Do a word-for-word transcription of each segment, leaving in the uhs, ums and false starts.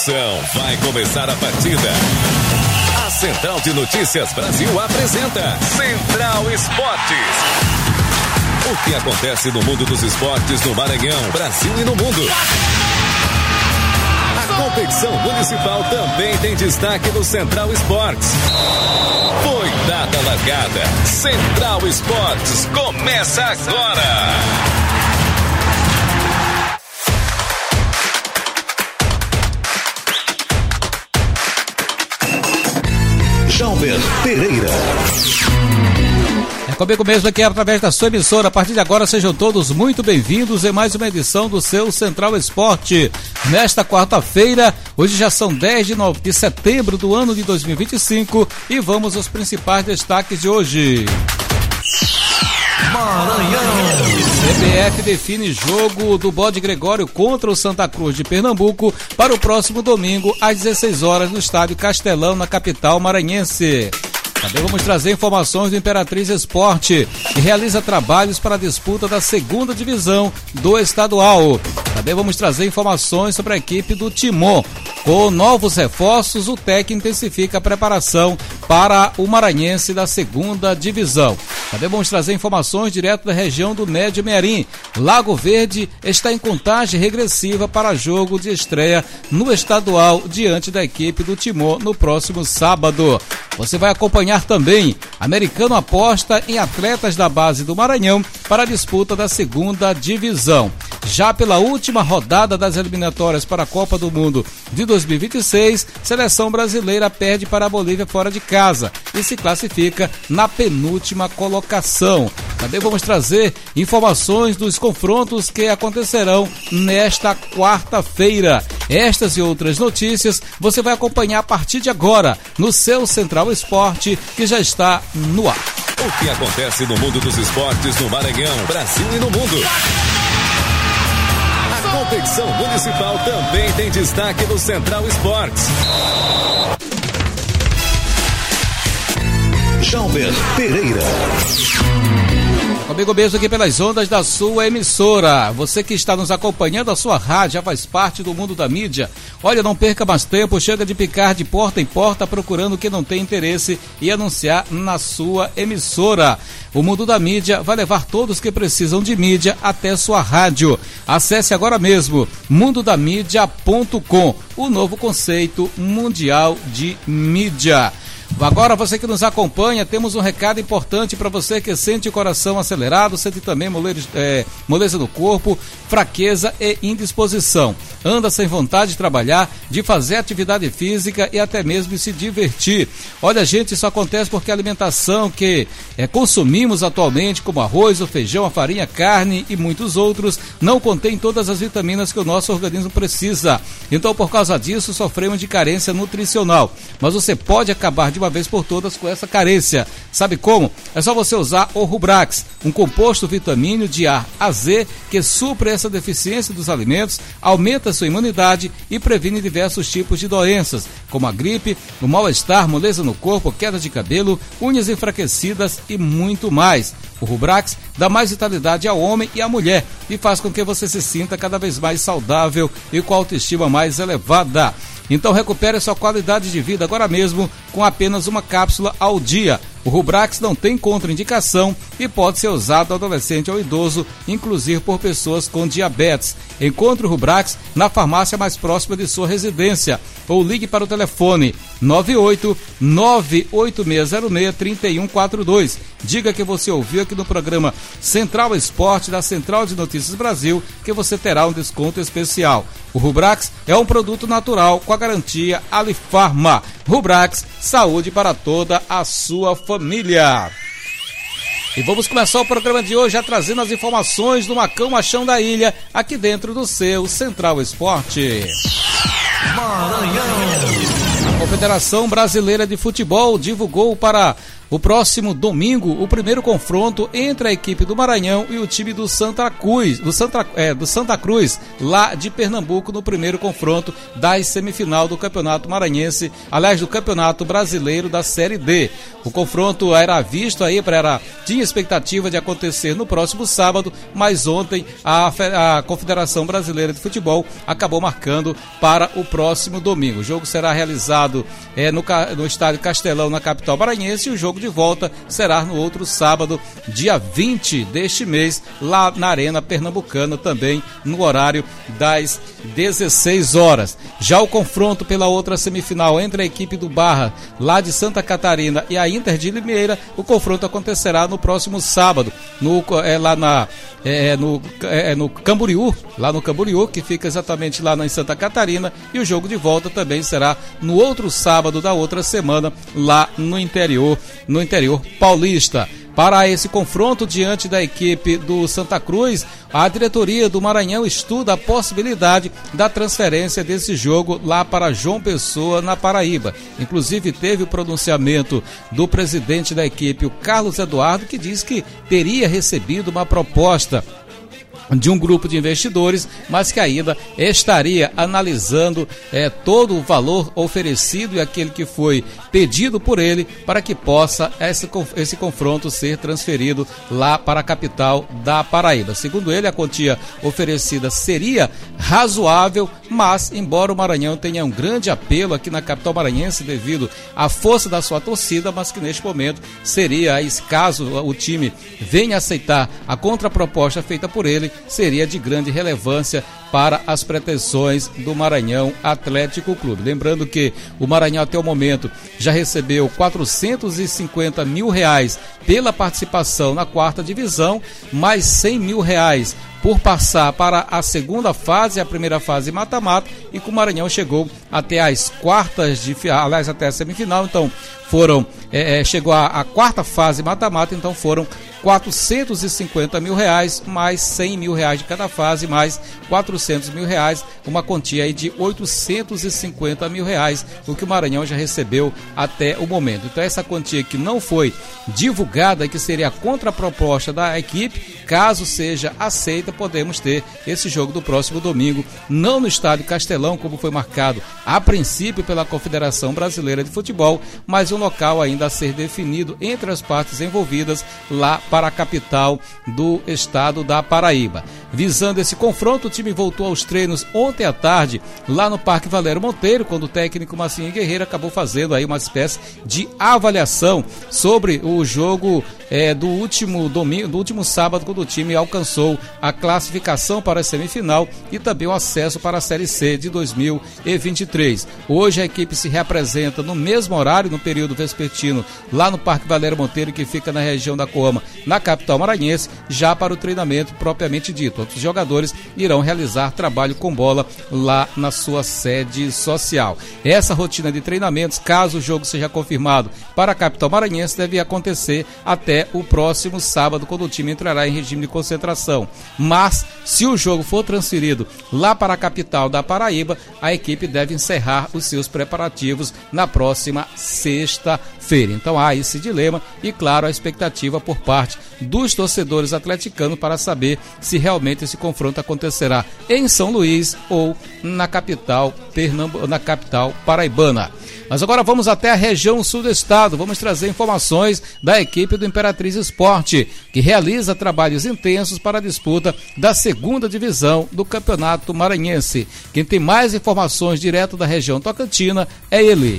emoção vai começar a partida. A Central de Notícias Brasil apresenta Central Esportes. O que acontece no mundo dos esportes no Maranhão, Brasil e no mundo. A competição municipal também tem destaque no Central Esportes. Foi dada a largada. Central Esportes começa agora. Jalber Pereira. É comigo mesmo aqui através da sua emissora. A partir de agora sejam todos muito bem-vindos em mais uma edição do seu Central Esporte. Nesta quarta-feira, hoje já são dez de setembro do ano de dois mil e vinte e cinco e vamos aos principais destaques de hoje. Maranhão. C B F define jogo do Bode Gregório contra o Santa Cruz de Pernambuco para o próximo domingo às dezesseis horas no estádio Castelão, na capital maranhense. Também vamos trazer informações do Imperatriz Esporte, que realiza trabalhos para a disputa da segunda divisão do estadual. Também vamos trazer informações sobre a equipe do Timon. Com novos reforços, o T E C intensifica a preparação para o maranhense da segunda divisão. Também vamos trazer informações direto da região do Médio Mearim. Lago Verde está em contagem regressiva para jogo de estreia no estadual diante da equipe do Timon no próximo sábado. Você vai acompanhar também. Americano aposta em atletas da base do Maranhão para a disputa da segunda divisão. Já pela última rodada das eliminatórias para a Copa do Mundo de dois mil e vinte e seis, seleção brasileira perde para a Bolívia fora de casa e se classifica na penúltima colocação. Também vamos trazer informações dos confrontos que acontecerão nesta quarta-feira. Estas e outras notícias você vai acompanhar a partir de agora no seu Central Esporte, que já está no ar. O que acontece no mundo dos esportes no Maranhão, Brasil e no mundo. A competição municipal também tem destaque no Central Esportes. Jalber Pereira. Comigo mesmo aqui pelas ondas da sua emissora. Você que está nos acompanhando, a sua rádio já faz parte do mundo da mídia. Olha, não perca mais tempo, chega de picar de porta em porta procurando quem não tem interesse e anunciar na sua emissora. O mundo da mídia vai levar todos que precisam de mídia até sua rádio. Acesse agora mesmo mundo da mídia ponto com, o novo conceito mundial de mídia. Agora, você que nos acompanha, temos um recado importante para você que sente o coração acelerado, sente também moleza, é, moleza no corpo, fraqueza e indisposição. Anda sem vontade de trabalhar, de fazer atividade física e até mesmo de se divertir. Olha, gente, isso acontece porque a alimentação que é, consumimos atualmente, como arroz, o feijão, a farinha, carne e muitos outros, não contém todas as vitaminas que o nosso organismo precisa. Então, por causa disso, sofremos de carência nutricional. Mas você pode acabar de uma vez por todas com essa carência. Sabe como? É só você usar o Rubrax, um composto vitamínio de A a Z que supre essa deficiência dos alimentos, aumenta a sua imunidade e previne diversos tipos de doenças, como a gripe, o mal-estar, moleza no corpo, queda de cabelo, unhas enfraquecidas e muito mais. O Rubrax dá mais vitalidade ao homem e à mulher e faz com que você se sinta cada vez mais saudável e com a autoestima mais elevada. Então recupere sua qualidade de vida agora mesmo com apenas uma cápsula ao dia. O Rubrax não tem contraindicação e pode ser usado adolescente ou idoso, inclusive por pessoas com diabetes. Encontre o Rubrax na farmácia mais próxima de sua residência ou ligue para o telefone nove oito nove oito seis zero seis três um quatro dois. Diga que você ouviu aqui no programa Central Esporte da Central de Notícias Brasil, que você terá um desconto especial. O Rubrax é um produto natural com a garantia Alifarma. Rubrax, saúde para toda a sua família. E vamos começar o programa de hoje já trazendo as informações do Macão Machão da Ilha, aqui dentro do seu Central Esporte. Maranhão. A Confederação Brasileira de Futebol divulgou para o próximo domingo, o primeiro confronto entre a equipe do Maranhão e o time do Santa Cruz, do Santa, é, do Santa Cruz, lá de Pernambuco, no primeiro confronto das semifinal do Campeonato Maranhense, aliás, do Campeonato Brasileiro da Série D. O confronto era visto aí, era, tinha expectativa de acontecer no próximo sábado, mas ontem a, a Confederação Brasileira de Futebol acabou marcando para o próximo domingo. O jogo será realizado é, no, no estádio Castelão, na capital maranhense, e o jogo de volta será no outro sábado, dia vinte deste mês, lá na Arena Pernambucana, também no horário das dezesseis horas. Já o confronto pela outra semifinal entre a equipe do Barra, lá de Santa Catarina, e a Inter de Limeira, o confronto acontecerá no próximo sábado, no, é, lá na, é, no, é, no Camboriú, lá no Camboriú, que fica exatamente lá em Santa Catarina, e o jogo de volta também será no outro sábado da outra semana, lá no interior, no interior paulista. Para esse confronto diante da equipe do Santa Cruz, a diretoria do Maranhão estuda a possibilidade da transferência desse jogo lá para João Pessoa, na Paraíba. Inclusive teve o pronunciamento do presidente da equipe, o Carlos Eduardo, que diz que teria recebido uma proposta de um grupo de investidores, mas que ainda estaria analisando é, todo o valor oferecido e aquele que foi pedido por ele para que possa esse, esse confronto ser transferido lá para a capital da Paraíba. Segundo ele, a quantia oferecida seria razoável, mas embora o Maranhão tenha um grande apelo aqui na capital maranhense devido à força da sua torcida, mas que neste momento seria, caso o time venha aceitar a contraproposta feita por ele, seria de grande relevância para as pretensões do Maranhão Atlético Clube. Lembrando que o Maranhão até o momento já recebeu quatrocentos e cinquenta mil reais pela participação na quarta divisão, mais cem mil reais por passar para a segunda fase, a primeira fase mata-mata, e que o Maranhão chegou até as quartas de, aliás, até a semifinal, então foram, é, chegou a, a quarta fase mata-mata, então foram quatrocentos e cinquenta mil reais, mais cem mil reais de cada fase, mais quatrocentos mil reais, uma quantia aí de oitocentos e cinquenta mil reais, o que o Maranhão já recebeu até o momento. Então essa quantia que não foi divulgada, que seria a contraproposta da equipe, caso seja aceita, podemos ter esse jogo do próximo domingo, não no estádio Castelão, como foi marcado a princípio pela Confederação Brasileira de Futebol, mas um local ainda a ser definido entre as partes envolvidas lá para a capital do estado da Paraíba. Visando esse confronto, o time voltou aos treinos ontem à tarde, lá no Parque Valério Monteiro, quando o técnico Massinho Guerreiro acabou fazendo aí uma espécie de avaliação sobre o jogo é, do último domingo, do último sábado, quando o time alcançou a classificação para a semifinal e também o acesso para a Série C de dois mil e vinte e três. Hoje a equipe se reapresenta no mesmo horário, no período vespertino, lá no Parque Valério Monteiro, que fica na região da Coama, na capital maranhense, já para o treinamento propriamente dito. Os jogadores irão realizar trabalho com bola lá na sua sede social. Essa rotina de treinamentos, caso o jogo seja confirmado para a capital maranhense, deve acontecer até o próximo sábado, quando o time entrará em regime de concentração. Mas, se o jogo for transferido lá para a capital da Paraíba, a equipe deve encerrar os seus preparativos na próxima sexta-feira. Então há esse dilema e, claro, a expectativa por parte dos torcedores atleticanos para saber se realmente esse confronto acontecerá em São Luís ou na capital, Pernambu- na capital paraibana. Mas agora vamos até a região sul do estado, vamos trazer informações da equipe do Imperatriz Esporte, que realiza trabalhos intensos para a disputa da segunda divisão do Campeonato Maranhense. Quem tem mais informações direto da região tocantina é ele.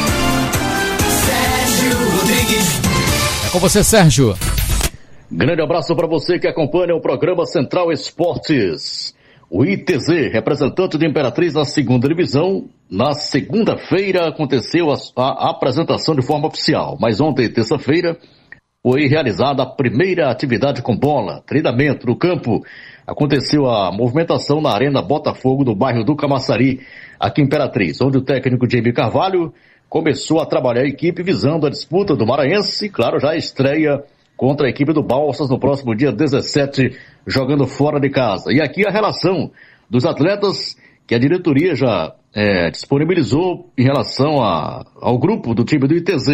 Sérgio Rodrigues. É com você, Sérgio. Grande abraço para você que acompanha o programa Central Esportes. O I T Z, representante de Imperatriz na segunda divisão, na segunda-feira aconteceu a, a apresentação de forma oficial, mas ontem, terça-feira, foi realizada a primeira atividade com bola, treinamento no campo. Aconteceu a movimentação na Arena Botafogo do bairro do Camaçari, aqui em Imperatriz, onde o técnico Jamie Carvalho começou a trabalhar a equipe visando a disputa do Maranhense e, claro, já a estreia contra a equipe do Balsas no próximo dia dezessete, jogando fora de casa. E aqui a relação dos atletas que a diretoria já é, disponibilizou em relação a, ao grupo do time do I T Z,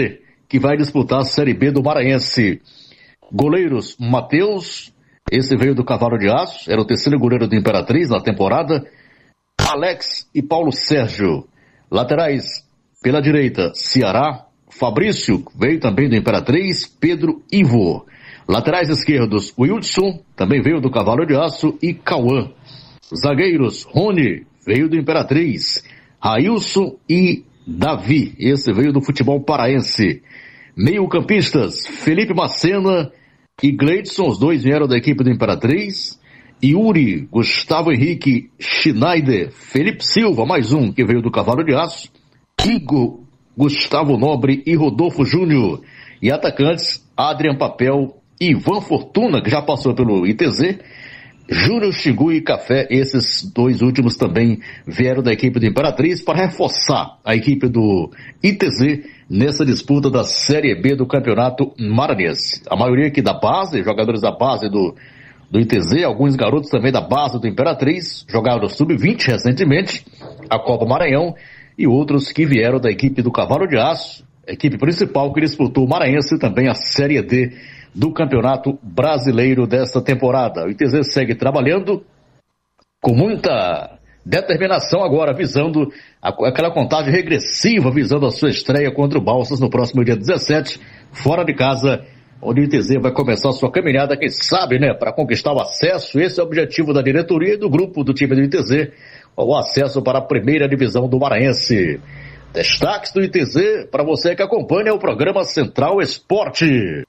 que vai disputar a Série B do Maranhense. Goleiros, Matheus, esse veio do Cavalo de Aço, era o terceiro goleiro do Imperatriz na temporada. Alex e Paulo Sérgio. Laterais, pela direita, Ceará. Fabrício, veio também do Imperatriz. Pedro Ivo. Laterais esquerdos, Wilson, também veio do Cavalo de Aço. E Cauã. Zagueiros, Rony, veio do Imperatriz. Railson e Davi, esse veio do futebol paraense. Meio-campistas, Felipe Macena e Gleidson, os dois vieram da equipe do Imperatriz. Yuri, Gustavo Henrique, Schneider, Felipe Silva, mais um que veio do Cavalo de Aço. Igor, Gustavo Nobre e Rodolfo Júnior. E atacantes, Adrian Papel e Ivan Fortuna, que já passou pelo I T Z. Júnior Xingu e Café, esses dois últimos também vieram da equipe do Imperatriz para reforçar a equipe do I T Z nessa disputa da Série B do Campeonato Maranhense. A maioria aqui da base, jogadores da base do, do I T Z, alguns garotos também da base do Imperatriz, jogaram no sub vinte recentemente, a Copa Maranhão, e outros que vieram da equipe do Cavalo de Aço, a equipe principal que disputou o Maranhense e também a Série D do Campeonato Brasileiro desta temporada. O I T Z segue trabalhando com muita determinação agora, visando a, aquela contagem regressiva, visando a sua estreia contra o Balsas no próximo dia dezessete, fora de casa, onde o I T Z vai começar a sua caminhada, quem sabe, né, para conquistar o acesso. Esse é o objetivo da diretoria e do grupo do time do I T Z, o acesso para a primeira divisão do Maranhense. Destaques do I T Z para você que acompanha o programa Central Esporte.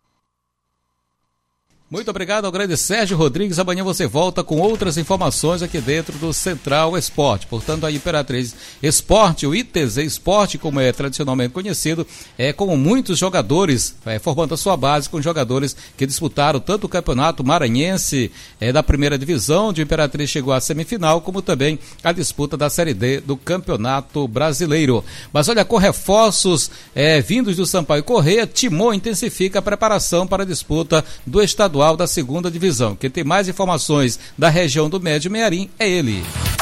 Muito obrigado ao grande Sérgio Rodrigues. Amanhã você volta com outras informações aqui dentro do Central Esporte. Portanto, a Imperatriz Esporte, o I T Z Esporte, como é tradicionalmente conhecido, é como muitos jogadores, é, formando a sua base com jogadores que disputaram tanto o Campeonato Maranhense é, da primeira divisão, onde o Imperatriz chegou à semifinal, como também a disputa da Série D do Campeonato Brasileiro. Mas olha, com reforços é, vindos do Sampaio Corrêa, Timon intensifica a preparação para a disputa do estadual da segunda divisão. Quem tem mais informações da região do Médio Mearim é ele.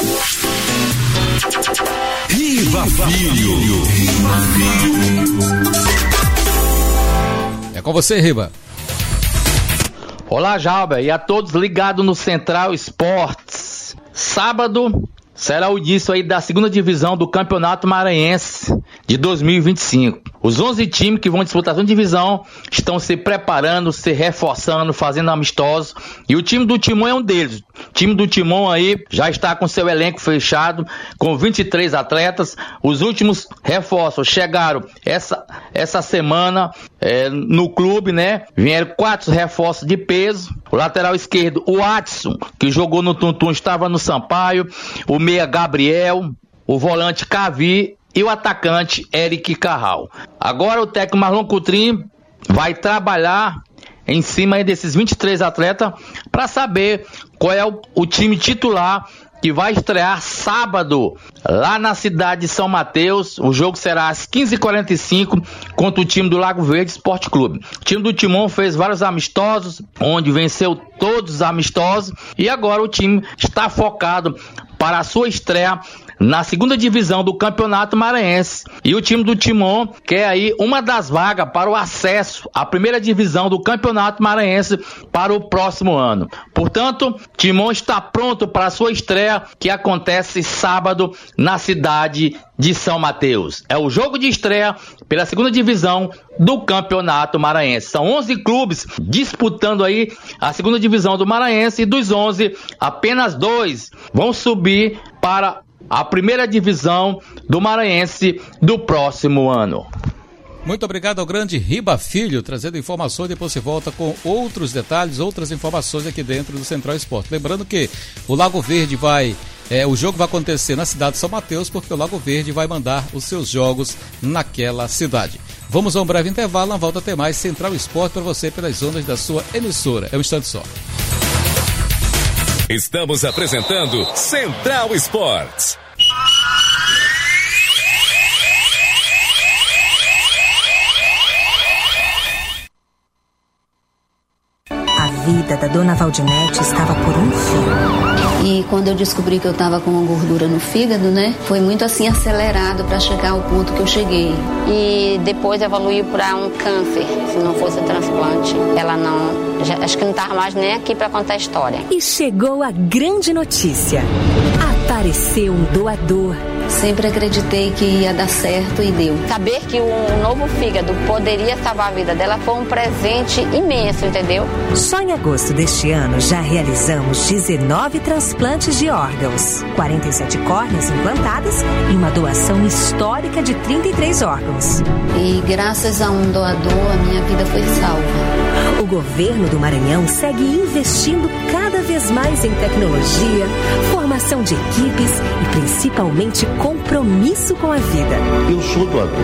Riva Filho. É com você, Riva. Olá, Jalber, e a todos ligados no Central Esportes. Sábado será o início aí da segunda divisão do Campeonato Maranhense de dois mil e vinte e cinco. Os onze times que vão disputar a segunda divisão estão se preparando, se reforçando, fazendo amistosos, e o time do Timon é um deles. O time do Timon aí já está com seu elenco fechado, com vinte e três atletas. Os últimos reforços chegaram essa, essa semana é, no clube, né? Vieram quatro reforços de peso. O lateral esquerdo, o Watson, que jogou no Tuntum, estava no Sampaio. O meia Gabriel, o volante Cavi e o atacante Eric Carral. Agora o técnico Marlon Coutrinho vai trabalhar em cima desses vinte e três atletas para saber qual é o, o time titular que vai estrear sábado lá na cidade de São Mateus. O jogo será às quinze e quarenta e cinco contra o time do Lago Verde Esporte Clube. O time do Timon fez vários amistosos, onde venceu todos os amistosos, e agora o time está focado para a sua estreia na segunda divisão do Campeonato Maranhense. E o time do Timon quer aí uma das vagas para o acesso à primeira divisão do Campeonato Maranhense para o próximo ano. Portanto, Timon está pronto para a sua estreia, que acontece sábado na cidade de São Mateus. É o jogo de estreia pela segunda divisão do Campeonato Maranhense. São onze clubes disputando aí a segunda divisão do Maranhense, e dos onze, apenas dois vão subir para a primeira divisão do Maranhense do próximo ano. Muito obrigado ao grande Riba Filho, trazendo informações. Depois você volta com outros detalhes, outras informações aqui dentro do Central Esporte. Lembrando que o Lago Verde vai, é, o jogo vai acontecer na cidade de São Mateus, porque o Lago Verde vai mandar os seus jogos naquela cidade. Vamos a um breve intervalo, na volta tem mais Central Esporte para você pelas ondas da sua emissora. É um instante só. Estamos apresentando Central Esportes. A vida da dona Valdinete estava por um fio. E quando eu descobri que eu estava com uma gordura no fígado, né, foi muito assim acelerado para chegar ao ponto que eu cheguei. E depois evoluiu para um câncer, se não fosse o transplante. Ela não, já, acho que não estava mais nem aqui para contar a história. E chegou a grande notícia. Apareceu um doador. Sempre acreditei que ia dar certo e deu. Saber que o novo fígado poderia salvar a vida dela foi um presente imenso, entendeu? Só em agosto deste ano já realizamos dezenove transplantes de órgãos, quarenta e sete córneas implantadas e uma doação histórica de trinta e três órgãos. E graças a um doador, a minha vida foi salva. O governo do Maranhão segue investindo cada vez mais em tecnologia, formação de equipes e principalmente compromisso com a vida. Eu sou doador.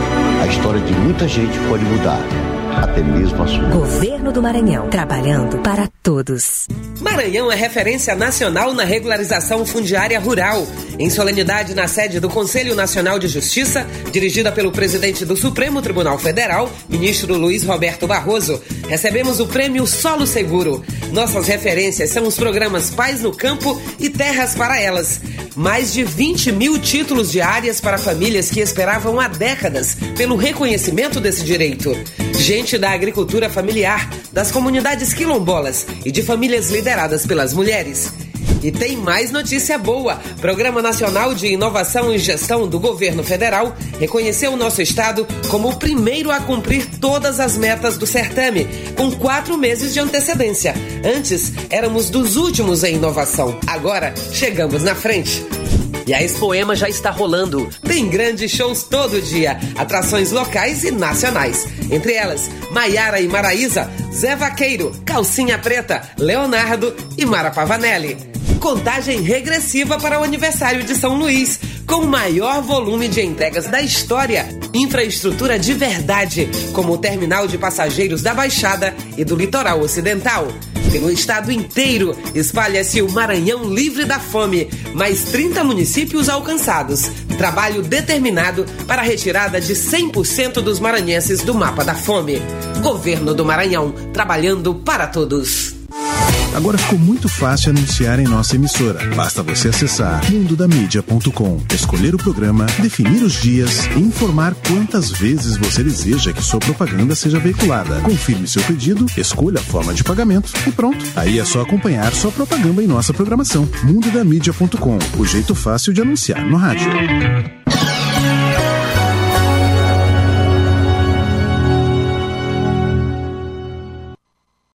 A história de muita gente pode mudar, até mesmo a sua. Governo do Maranhão, trabalhando para todos. Maranhão é referência nacional na regularização fundiária rural. Em solenidade na sede do Conselho Nacional de Justiça, dirigida pelo presidente do Supremo Tribunal Federal, ministro Luiz Roberto Barroso, recebemos o prêmio Solo Seguro. Nossas referências são os programas Paz no Campo e Terras para Elas. Mais de vinte mil títulos de áreas para famílias que esperavam há décadas pelo reconhecimento desse direito. Gente da agricultura familiar, das comunidades quilombolas e de famílias lideradas pelas mulheres. E tem mais notícia boa. Programa Nacional de Inovação e Gestão do Governo Federal reconheceu o nosso estado como o primeiro a cumprir todas as metas do certame, com quatro meses de antecedência. Antes, éramos dos últimos em inovação. Agora, chegamos na frente. E a Expoema já está rolando. Tem grandes shows todo dia, atrações locais e nacionais. Entre elas, Maiara e Maraísa, Zé Vaqueiro, Calcinha Preta, Leonardo e Mara Pavanelli. Contagem regressiva para o aniversário de São Luís, com o maior volume de entregas da história. Infraestrutura de verdade, como o terminal de passageiros da Baixada e do Litoral Ocidental. Pelo estado inteiro, espalha-se o Maranhão livre da fome. Mais trinta municípios alcançados. Trabalho determinado para a retirada de cem por cento dos maranhenses do mapa da fome. Governo do Maranhão, trabalhando para todos. Agora ficou muito fácil anunciar em nossa emissora. Basta você acessar mundo da mídia ponto com, escolher o programa, definir os dias e informar quantas vezes você deseja que sua propaganda seja veiculada. Confirme seu pedido, escolha a forma de pagamento e pronto. Aí é só acompanhar sua propaganda em nossa programação. mundo da mídia ponto com, o jeito fácil de anunciar no rádio.